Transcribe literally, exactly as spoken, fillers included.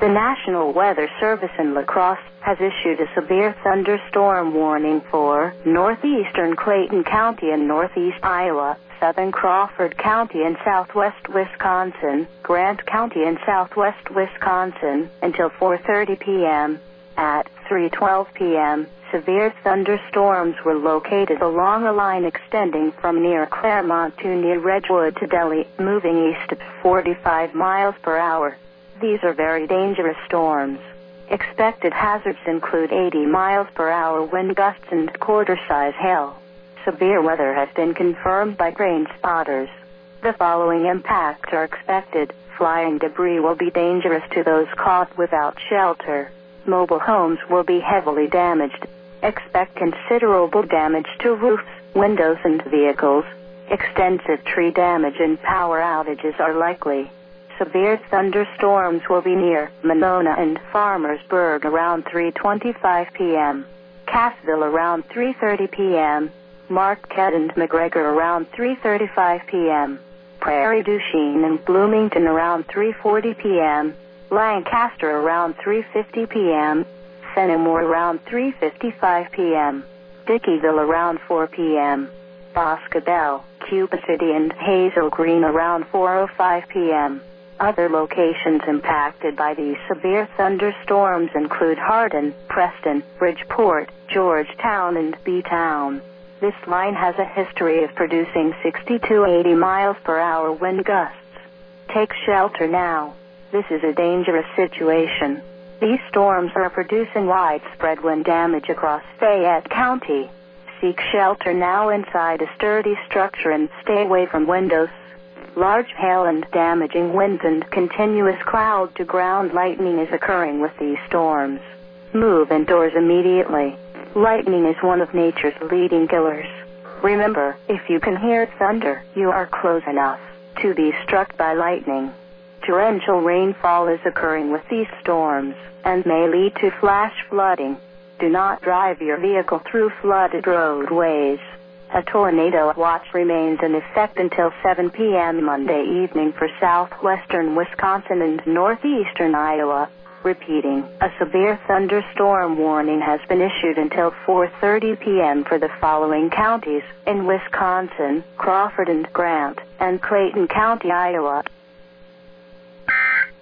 The National Weather Service in La Crosse has issued a severe thunderstorm warning for northeastern Clayton County and northeast Iowa, southern Crawford County and southwest Wisconsin, Grant County and southwest Wisconsin, until four thirty p.m. At three twelve p.m., severe thunderstorms were located along a line extending from near Claremont to near Redwood to Delhi, moving east at forty-five miles per hour. These are very dangerous storms. Expected hazards include eighty miles per hour wind gusts and quarter-size hail. Severe weather has been confirmed by rain spotters. The following impacts are expected. Flying debris will be dangerous to those caught without shelter. Mobile homes will be heavily damaged. Expect considerable damage to roofs, windows, and vehicles. Extensive tree damage and power outages are likely. Severe thunderstorms will be near Monona and Farmersburg around three twenty-five p.m., Cassville around three thirty p.m., Marquette and McGregor around three thirty-five p.m., Prairie du Chien and Bloomington around three forty p.m., Lancaster around three fifty p.m., Fenimore around three fifty-five p.m., Dickeyville around four p.m., Boscobel, Cuba City and Hazel Green around four oh five p.m. Other locations impacted by these severe thunderstorms include Hardin, Preston, Bridgeport, Georgetown, and B-Town. This line has a history of producing sixty to eighty miles per hour wind gusts. Take shelter now. This is a dangerous situation. These storms are producing widespread wind damage across Fayette County. Seek shelter now inside a sturdy structure and stay away from windows. Large hail and damaging winds and continuous cloud-to-ground lightning is occurring with these storms. Move indoors immediately. Lightning is one of nature's leading killers. Remember, if you can hear thunder, you are close enough to be struck by lightning. Torrential rainfall is occurring with these storms and may lead to flash flooding. Do not drive your vehicle through flooded roadways. A tornado watch remains in effect until seven p.m. Monday evening for southwestern Wisconsin and northeastern Iowa. Repeating, a severe thunderstorm warning has been issued until four thirty p.m. for the following counties in Wisconsin: Crawford and Grant, and Clayton County, Iowa.